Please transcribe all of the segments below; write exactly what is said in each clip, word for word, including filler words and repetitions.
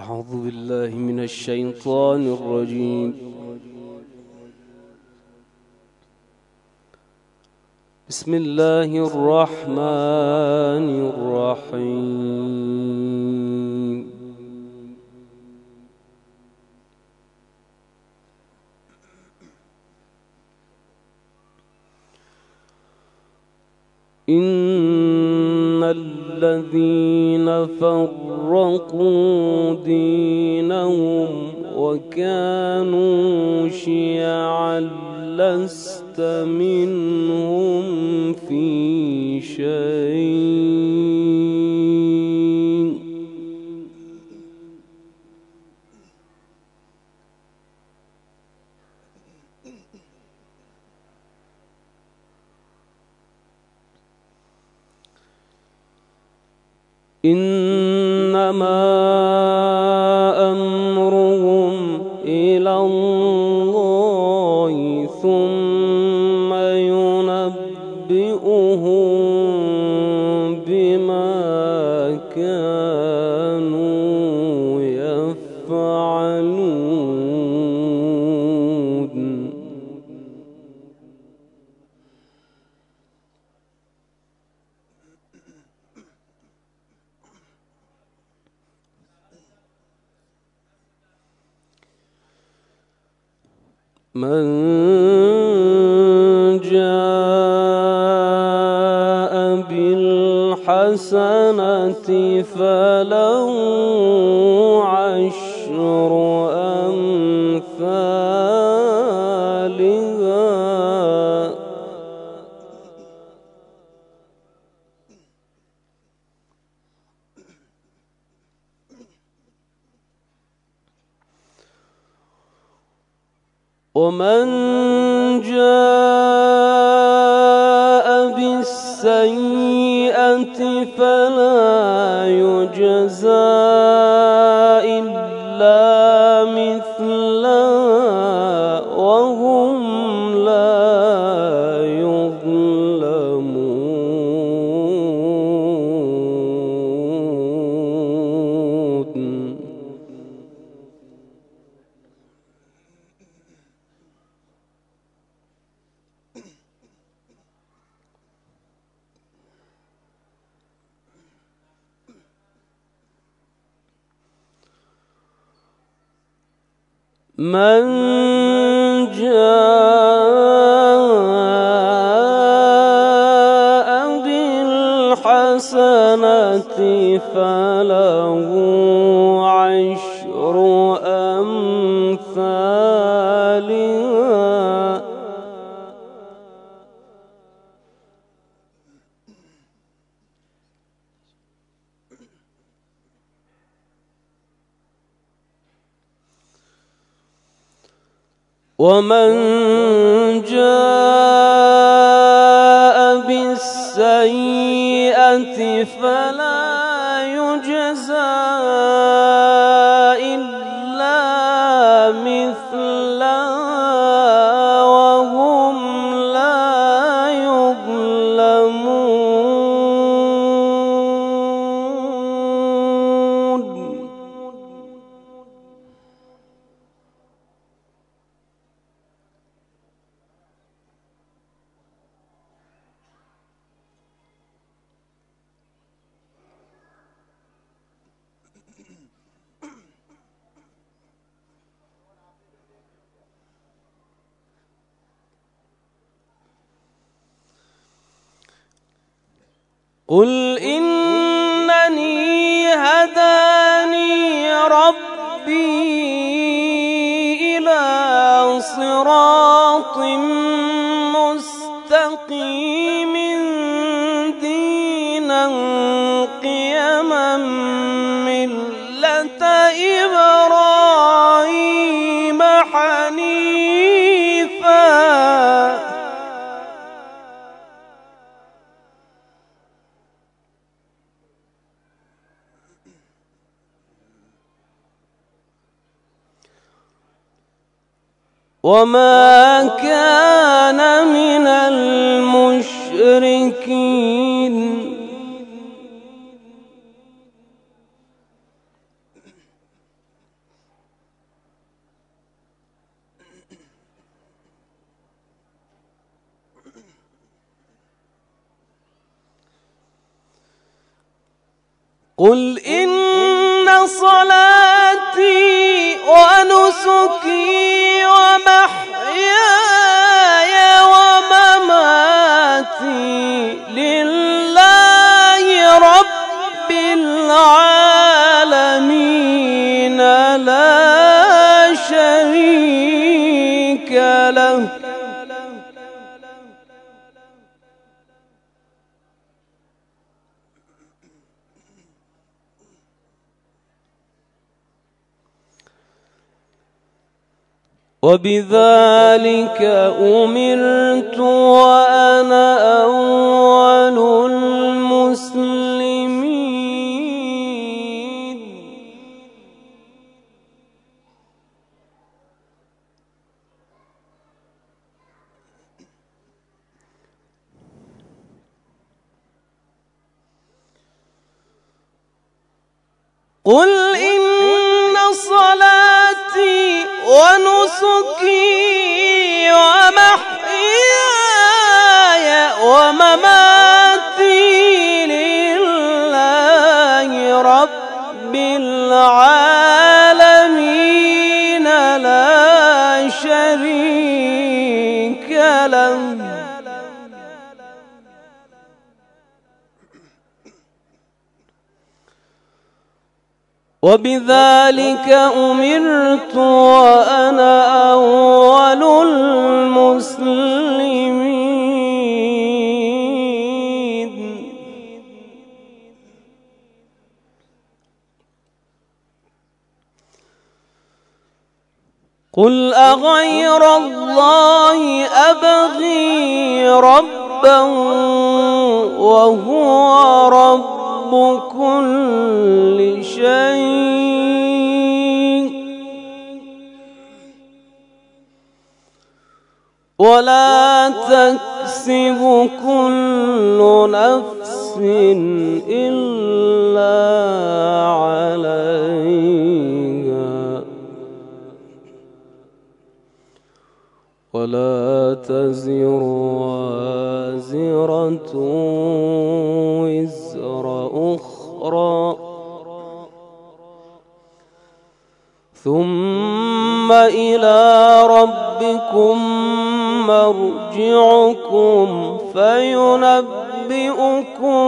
أعوذ بالله من الشيطان الرجيم. بسم الله الرحمن الرحيم. إن الذين فرقوا دينهم وكانوا شيعا لست منهم في شيء إنما أمرهم إلى الله ثم ينبئهم بما كانوا يفعلون. من جاء بالحسنة فله عشر أمثالها ومن جاء بالسيئة فلا يجزى إلا مثلها وهم لا يظلمون. من جاء بالحسنة فله عشر أمثالها ومن جاء بالسيئة فلا يجزى إلا مثلها وهم لا يظلمون. قل إنني هداني ربي إلى صراط مستقيم دينا قيما ملة إبراهيم حنيفا وما كان من المشركين. قل إن صلاتي ونسكي ومحياي ومماتي لله رب العالمين لا شريك له. وبذلك أمرت وأنا أول المسلمين. قل إن صلاتي ونسكي ومحياي ومماتي لله رب العالمين لا شريك له. وبذلك أمرت وأنا أول المسلمين. قل أغير الله أبغي ربا وهو رب كل شيء ولا تكسب كل نفس إلا عليها ولا تزر وازرة وزر أخرى ثم إلى ربكم مرجعكم فينبئكم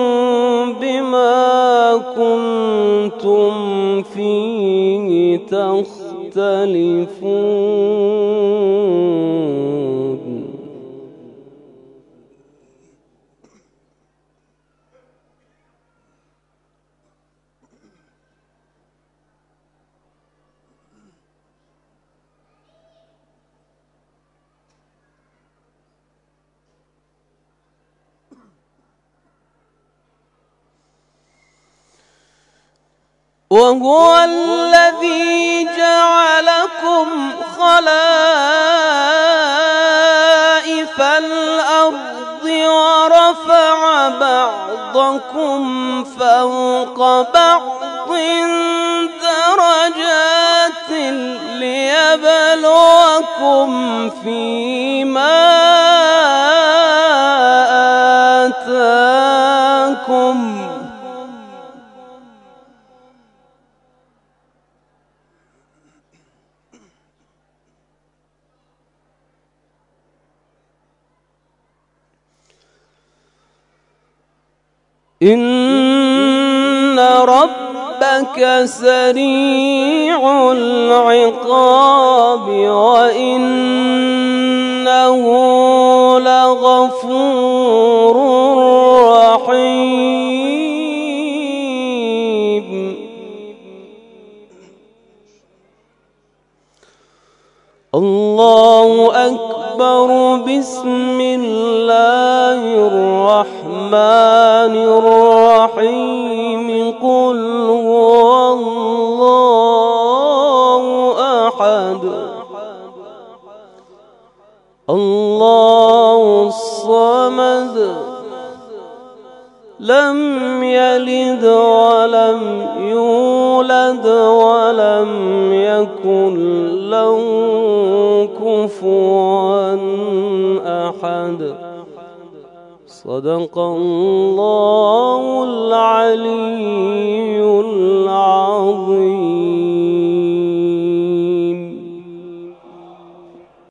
بما كنتم فيه تختلفون. وهو الذي جعلكم خلائف الأرض ورفع بعضكم فوق بعض درجات ليبلوكم فيما آتاكم إن ربك سريع العقاب وإنه لغفور رحيم. الله أكبر. بسم الله الرحمن الرحيم. قل هو الله أحد الله الصمد لم يلد ولم يولد ولم يكن له كفوا أحد. صدق الله العلي العظيم.